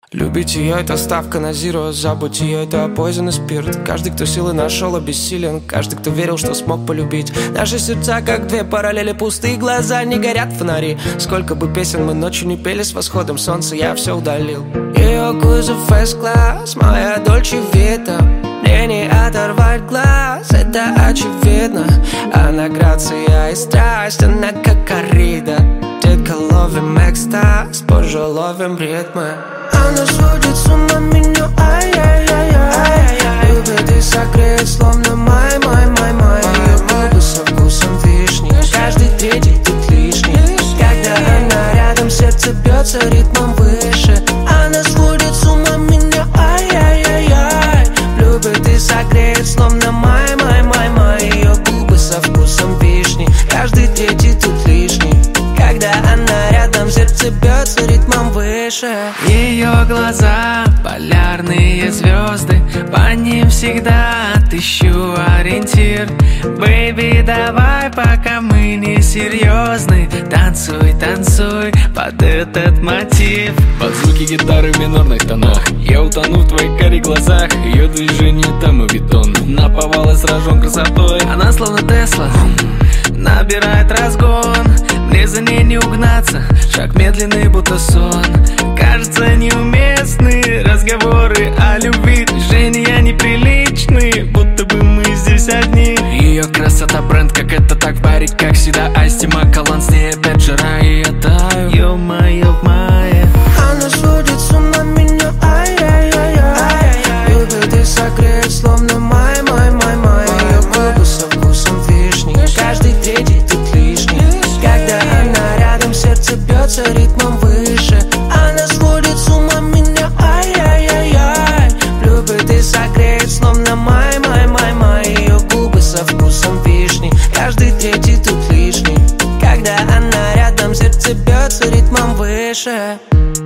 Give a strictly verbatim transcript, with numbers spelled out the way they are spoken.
Любить ее — это ставка на зиро, забыть ее — это poison и спирт. Каждый, кто силы нашел, обессилен. Каждый, кто верил, что смог полюбить. Наши сердца, как две параллели, пустые глаза, не горят фонари. Сколько бы песен мы ночью не пели, с восходом солнца я все удалил. Ее кузов эс-класс, моя Дольче Вита. Мне не оторвать глаз, это очевидно. Она грация и страсть, она как коррида. Детка, ловим экстаз, позже ловим ритмы. Она сводит с ума меня, ай-яй-яй-яй. Любит и согреет, словно май-май-май-май. Ее губы со вкусом вишни, каждый третий тут лишний. Когда она рядом, сердце бьется ритмом выше. Она сводит с ума меня, ай-яй-яй-яй. Любит и согреет, словно май-май-май-май. Ее губы со вкусом вишни, каждый третий тут лишний. Когда она рядом, сердце бьется ритмом выше. Ее глаза — полярные звезды, по ним всегда отыщу ориентир. Бэйби, давай, пока мы не серьезны, танцуй, танцуй под этот мотив. Под звуки гитары в минорных тонах я утону в твоих карих глазах. Ее движение там и бетон, наповал и сражен красотой. Она словно Тесла, набирает разгон. Мне за ней не угнаться, шаг медленный, будто сон. Кажется, неуместны разговоры о любви. Движения неприличны, будто бы мы здесь одни. Ее красота бренд, как это так в баре, как всегда. Асти Макалан, с ней опять жара, и я таю. Ё-моё, в мае. Она сводит с ума меня, ай-яй-яй-яй. Любит и согреет, словно май-май-май-май. Ее губы со вкусом вишни, каждый третий тут лишний. Когда она рядом, сердце бьется ритмом выше. Она сводит с ума меня, ай-яй-яй-яй. Любит и согреет, словно май-май-май-май. Ее губы со вкусом вишни, каждый третий тут лишний. Когда она рядом, сердце бьется ритмом выше.